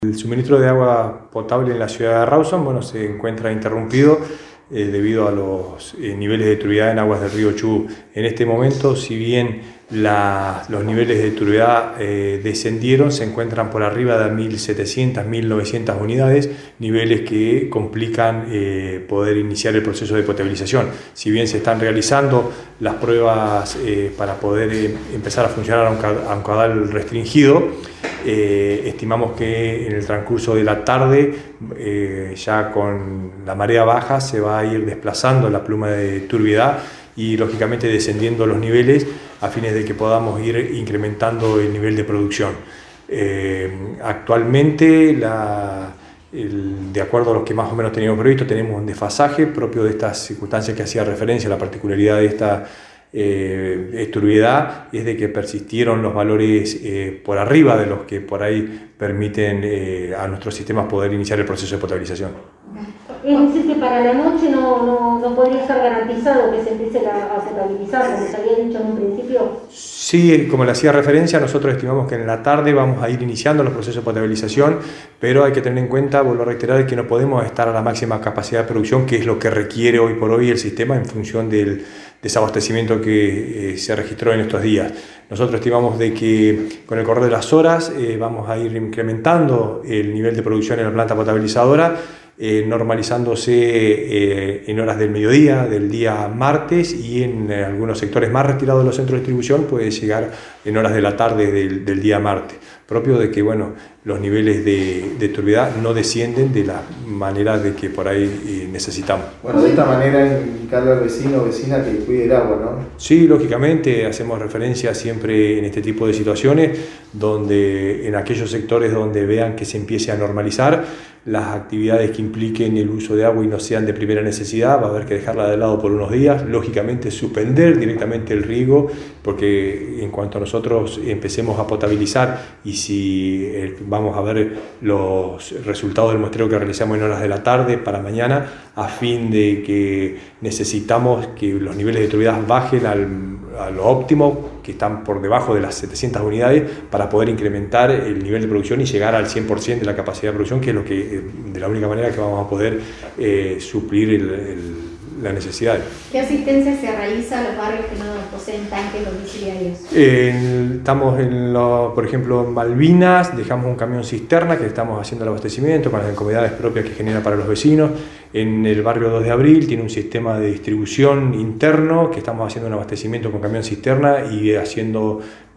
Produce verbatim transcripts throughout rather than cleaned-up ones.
El suministro de agua potable en la ciudad de Rawson, bueno, se encuentra interrumpido eh, debido a los eh, niveles de turbiedad en aguas del río Chubut. En este momento, si bien la, los niveles de turbiedad eh, descendieron, se encuentran por arriba de mil setecientas, mil novecientas unidades, niveles que complican eh, poder iniciar el proceso de potabilización. Si bien se están realizando las pruebas eh, para poder eh, empezar a funcionar a un, a un caudal restringido, Eh, estimamos que en el transcurso de la tarde, eh, ya con la marea baja, se va a ir desplazando la pluma de turbiedad y lógicamente descendiendo los niveles a fines de que podamos ir incrementando el nivel de producción. Eh, actualmente, la, el, de acuerdo a lo que más o menos teníamos previsto, tenemos un desfasaje propio de estas circunstancias que hacía referencia, la particularidad de esta Eh, turbiedad es de que persistieron los valores eh, por arriba de los que por ahí permiten eh, a nuestros sistemas poder iniciar el proceso de potabilización. Es decir, que para la noche no, no, no podría ser garantizado que se empiece a, a potabilizar, como se había dicho en un principio. Sí, como le hacía referencia, nosotros estimamos que en la tarde vamos a ir iniciando los procesos de potabilización, pero hay que tener en cuenta, vuelvo a reiterar, que no podemos estar a la máxima capacidad de producción, que es lo que requiere hoy por hoy el sistema en función del desabastecimiento que eh, se registró en estos días. Nosotros estimamos de que con el correr de las horas eh, vamos a ir incrementando el nivel de producción en la planta potabilizadora, eh, normalizándose eh, en horas del mediodía, del día martes, y en eh, algunos sectores más retirados de los centros de distribución puede llegar en horas de la tarde del, del día martes, propio de que bueno, los niveles de, de turbiedad no descienden de la manera de que por ahí eh, necesitamos. Bueno, de esta manera indicarle al vecino o vecina que cuide el agua, ¿no? Sí, lógicamente hacemos referencia siempre en este tipo de situaciones, donde en aquellos sectores donde vean que se empiece a normalizar las actividades que impliquen el uso de agua y no sean de primera necesidad, va a haber que dejarla de lado por unos días, lógicamente suspender directamente el riego, porque en cuanto nosotros empecemos a potabilizar y si eh, vamos a ver los resultados del muestreo que realizamos en horas de la tarde para mañana, a fin de que necesitamos que los niveles de turbiedad bajen al, a lo óptimo, que están por debajo de las setecientas unidades, para poder incrementar el nivel de producción y llegar al cien por ciento de la capacidad de producción, que es lo que, de la única manera que vamos a poder eh, suplir el, el, las necesidades. ¿Qué asistencia se realiza a los barrios que no poseen tanques domiciliarios? Eh, estamos, en lo, por ejemplo, en Malvinas, dejamos un camión cisterna que estamos haciendo el abastecimiento con las incomodidades propias que genera para los vecinos. En el barrio dos de abril tiene un sistema de distribución interno que estamos haciendo un abastecimiento con camión cisterna y haciendo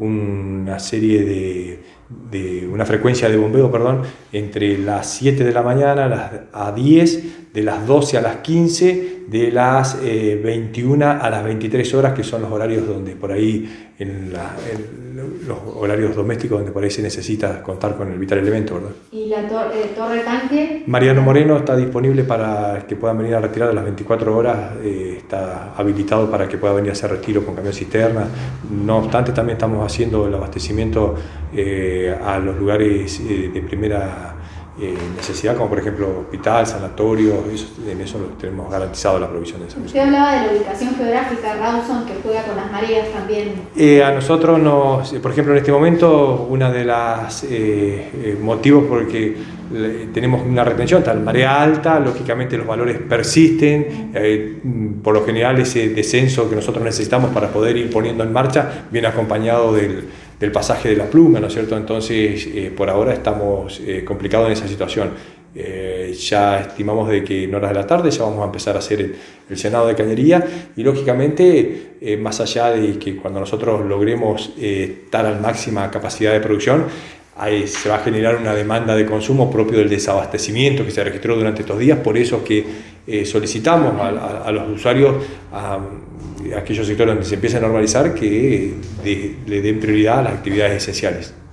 una serie de, de una frecuencia de bombeo, perdón, entre las siete de la mañana a las a diez, de las doce a las quince, de las eh, veintiuna a las veintitrés horas, que son los horarios donde por ahí, en, la, en los horarios domésticos donde por ahí se necesita contar con el vital elemento, ¿verdad? ¿Y la tor eh, torre tanque? Mariano Moreno está disponible para que puedan venir a retirar a las veinticuatro horas, eh, está habilitado para que pueda venir a hacer retiro con camión cisterna. No obstante, también estamos haciendo el abastecimiento eh, a los lugares eh, de primera Eh, necesidad, como por ejemplo hospital, sanatorio, eso, en eso tenemos garantizado la provisión de salud. Usted hablaba de la ubicación geográfica de Rawson, que juega con las mareas también. Eh, a nosotros, nos, por ejemplo, en este momento, uno de los eh, motivos porque tenemos una retención, está la marea alta, lógicamente los valores persisten, eh, por lo general ese descenso que nosotros necesitamos para poder ir poniendo en marcha viene acompañado del, del pasaje de la pluma, ¿no es cierto? Entonces, eh, por ahora estamos eh, complicados en esa situación. Eh, ya estimamos de que en horas de la tarde ya vamos a empezar a hacer el, el llenado de cañería y lógicamente eh, más allá de que cuando nosotros logremos eh, estar a la máxima capacidad de producción, ahí se va a generar una demanda de consumo propio del desabastecimiento que se registró durante estos días, por eso que eh, solicitamos a, a, a los usuarios, a, a aquellos sectores donde se empieza a normalizar, que de, le den prioridad a las actividades esenciales.